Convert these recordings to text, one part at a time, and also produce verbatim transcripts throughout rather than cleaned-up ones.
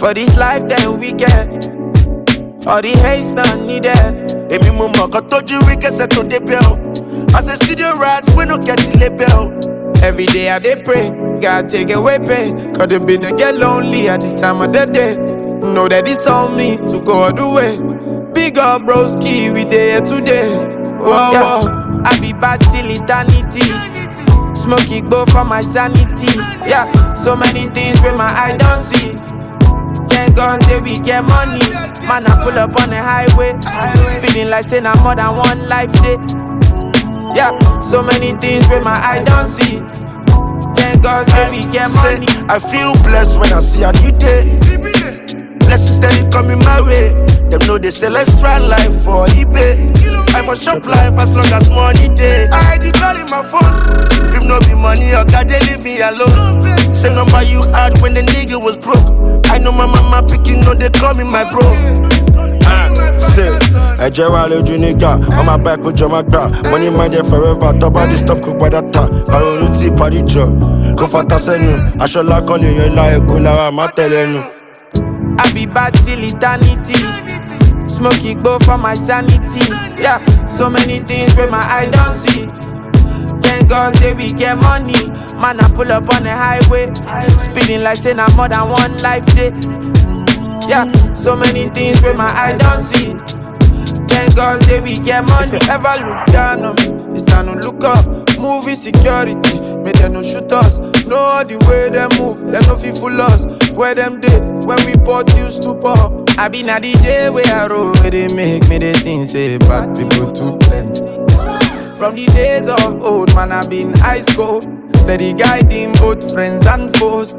For this life then we get. All the hate's not needed. Emi mo mo kan toju we get set to the bell. As a studio rats, we no get the label. Every day I dey pray, God take away pain. Cause they been to get lonely at this time of the day. Know that it's on me to go all the way. Big up broski, we there today. Whoa, yeah. Whoa. I be bad till eternity. Smoky go for my sanity. Yeah, so many things with my eye don't see. Thank God say we get money. Man, I pull up on the highway. Feeling like saying I'm more than one life day. Yeah, so many things with my eye don't see. Thank God say we get money. Say, I feel blessed when I see a new day. Blessings steady coming my way. Them know they say let's try life for eBay. I for shop life as long as money day. I did call in my phone. If no be money, or God they leave me alone. Same number you had when the nigga was broke. I know my mama picking on they call me my bro. Uh, say, I Jera Loju nigga, on my back with my back. Money my there forever, top body stop cook by that time. I don't know tea party job. Go for Tasenu, I should like all you like go la I'm telling you. I be bad till eternity. Smoky go for my sanity. Yeah, so many things with my eye don't see. Thank God say we get money. Man, I pull up on the highway. Speeding like saying I'm more than one life day. Yeah, so many things with my eye don't see. Thank God say we get money. If you ever look down on me, it's time to look up. Movie security, make them no shoot us. Know all the way they move, they no feel full us. Where them did, when we bought used to pour. I been a D J where I roll, where they make me the things say bad people too plenty. From the days of old, man, I been ice cold. Steady guiding both friends and foes.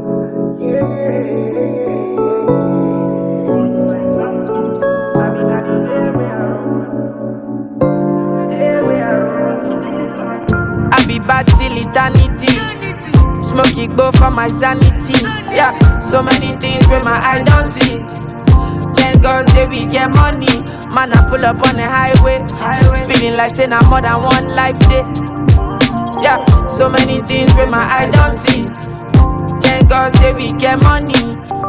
I be bad till eternity. Smoky go for my sanity. Yeah, so many things with my eye don't see. Thank God say we get money. Man, I pull up on the highway. Speeding like saying I'm more than one life day. Yeah, so many things with my eye don't see. Thank God say we get money.